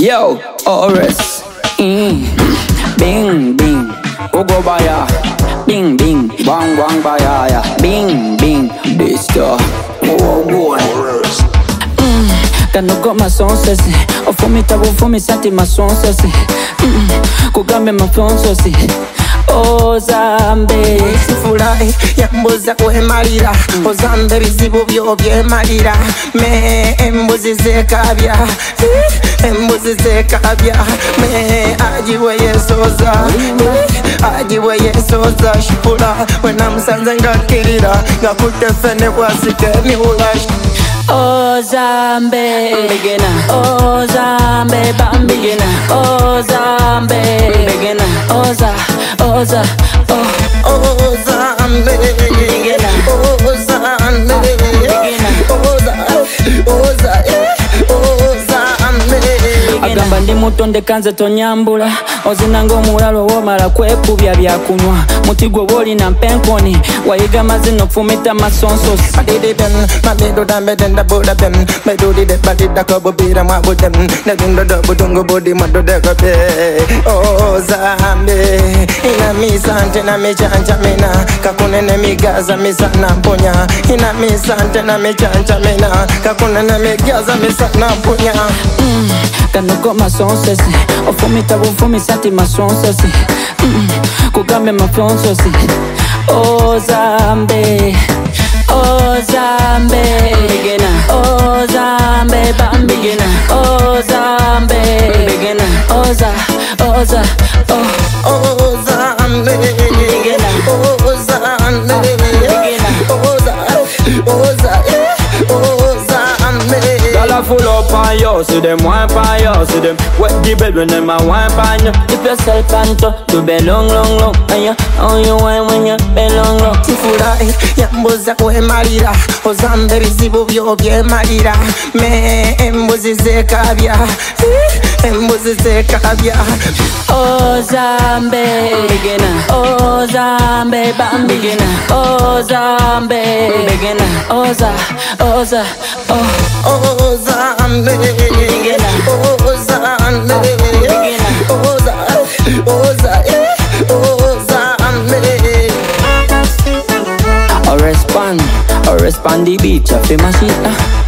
Yo, Oris. Bing, bing. Ugo baya. Bing, bing. Bang, bang, baya, ya. Bing, bing. This stuff. Oh, boy. Kano got my song sesi. Ofumita wufumi santi my song sesi. Kugambe my phone sesi. Ozambe Sifurahi yambuza kwemalira Ozambe bizibu byo byemalira Me embuzi zekabya Embuzi zekabya Me ajiwe yesoza Ajiwe yesoza Shipula wena musanze ngakirira Ngakutefene kwasike miula Ozambe Begina Ozambe Bambigina Ozambe Begina Oza Oza Oh Ozambe Begina Ozambe Begina Oza Oza Agamba ndi mutonde kanze tonyambula ozinanga omulalo womala kwekubya byakunywa muti gwe wolina mpenkoni wayiga mazino fumita masonsos adidibem mabido dambedenda budabem medudide badida kobubira mwabudem negundodo budungu budi madudekabe Ozambe ina misante na michanja mina kakunene migaza misana mponya ina misante na michanja mina kakunene migaza misana mponya Kano got my song sesi Ofumita wufumi santi my song sesi Kugambe my phone sesi Ozambe Ozambe Begina Ozambe Bambigina Ozambe Begina Oza Oza Oh Ozambe Begina Ozambe Begina Oza Oza full up on you, see them wine on you, see them wet the bed when them a wine on you. Keep yourself on top, to be long, long, long. And you, how you wine when you be long, long. Sifurahi yambuza kwemalira Ozambe bizibu byo byemalira Me embuzi zekabya Embuzi zekabya Ozambe Begina Ozambe Bambigina Ozambe Begina Oza Oza Oh Ozambe Begina Ozambe Begina Oza Oza Or respond the beach, I feel my shit.